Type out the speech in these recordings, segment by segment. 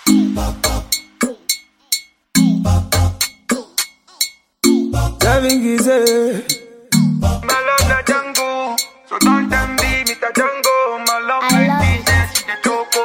Seven Gize. My love the jungle, so don't them be Mr. Jungle. My love my business, the choco.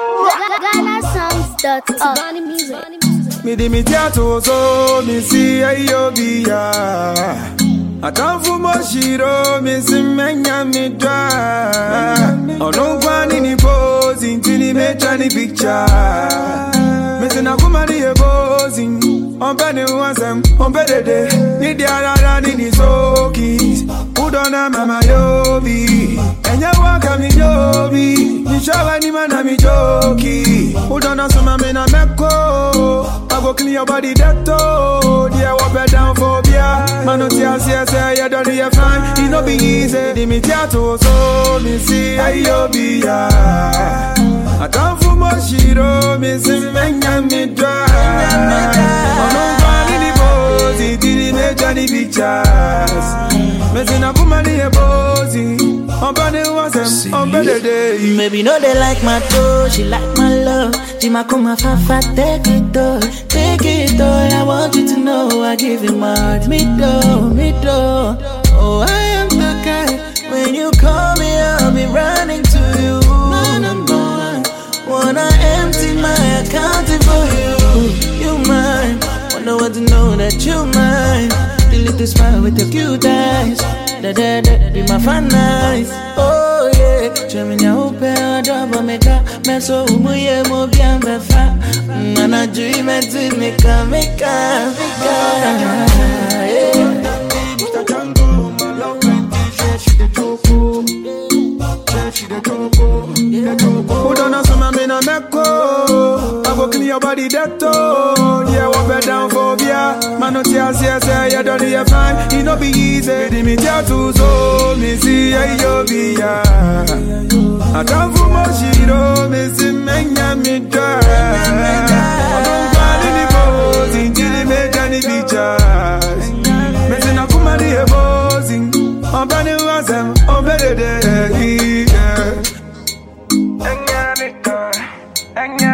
GhanaSongs.org. Me di mi tiato so mi si ayobia. Atamfu moshiro mi si menya mi dwa. Onukwani ni pose intini mecha ni picture. Me si nakumani e posing. On penny wansem, on bedede. Ni di arara ni di soki. Udona mama yobi. Enya waka mi yobi. Nishawa ni mana mi joki. Udona suma me na meko. I go clean your body that toe. Yeah, walk back down phobia. Man, don't you say, you don't do your fine. It no be easy. Di mi tiato so mi si ayobi ya. I come for more shiro. Mi si menya mi dwa. Ono kwani ni bozi. Didi me jani pictures. Me si na kumani e bozi. On bani wasem, on better day. Maybe no they like my toe, she like my love. She ma come fa take it all, take it all. I want you to know I give you my heart, me do. Oh, I am the guy. When you call me, I'll be running to you. Wanna empty my account for you. You mine. Wanna want to know that you mine. The little smile with your cute eyes. Be my fan eyes. Oh yeah. Chemina upe adaba meka. Meso umuye mo bien befa. Mana dream it to meka. Mr. Jungle, my love my business, the choco. She the choco, the choco. Udona suma me na meko. I go clean your body that toe. Yeah, walk back down phobia. Man, don't you say, you don't do your fine. It no be easy. Di mi tiato so mi si ayobia. I come for more shiro. Mi si menya mi dwa. I don't find any pose. Intini me jani pictures. Me si na kumani e posing. On bani wasem, on better day. Enya.